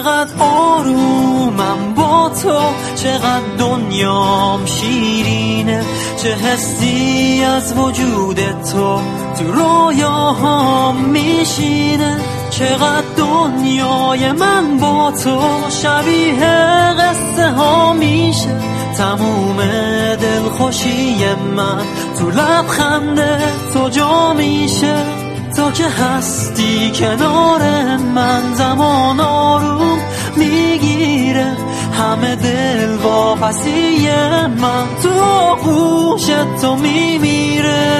چقدر آرومم با تو، چقدر دنیام شیرینه، چه حسی از وجود تو رویاهام میشینه. چقدر دنیای من با تو شبیه قصه ها میشه، تموم دلخوشی من تو لبخند تو جا میشه. تو که هستی کنار من زمان آروم میگیره، همه دل واپسی من تو آغوش تو میمیره.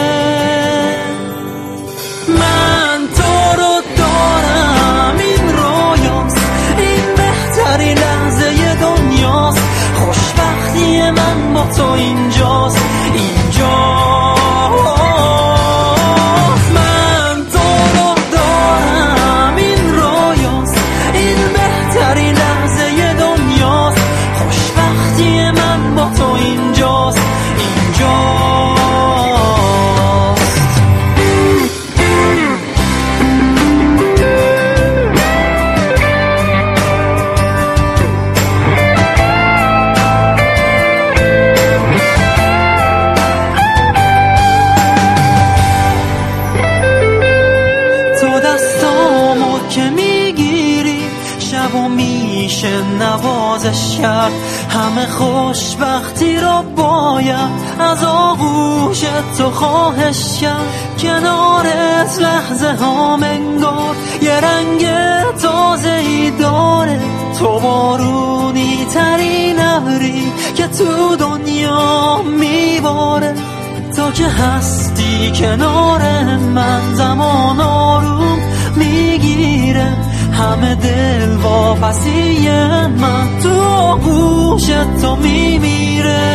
من تو رو دارم، این رویاست، این بهترین لحظه دنیاست، خوشبختی من با تو اینجاست، اینجاست. من تو رو دارم، این رویاست، این بهترین لحظه دنیاست، خوشبختی من با تو اینجاست، اینجاست. که میگیری شب و میشه نوازش کرد، همه خوشبختی رو باید از آغوش تو خواهش کرد. کنارت لحظه ها انگار یه رنگ تازه‌ای داره، تو بارونی ترین ابری که تو دنیا میباره. تو که هستی کنار من زمان آروم میگیره، همه دل واپسی من تو آغوش تو میمیره.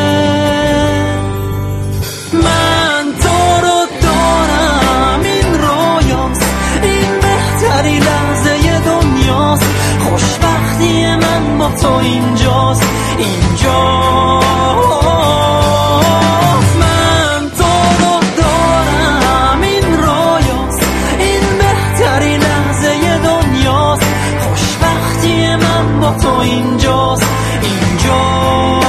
من تو رو دارم، این رویاست، این بهترین لحظه دنیاست، خوشبختی من با تو اینجاست، اینجاست. تو اینجاست، اینجاست.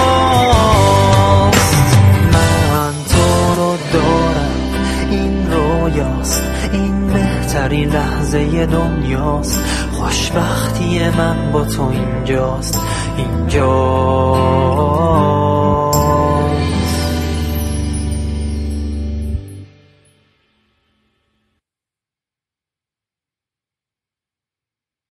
من تو رو دارم، این رویاست، این بهترین لحظه دنیاست، خوشبختی من با تو اینجاست، اینجاست.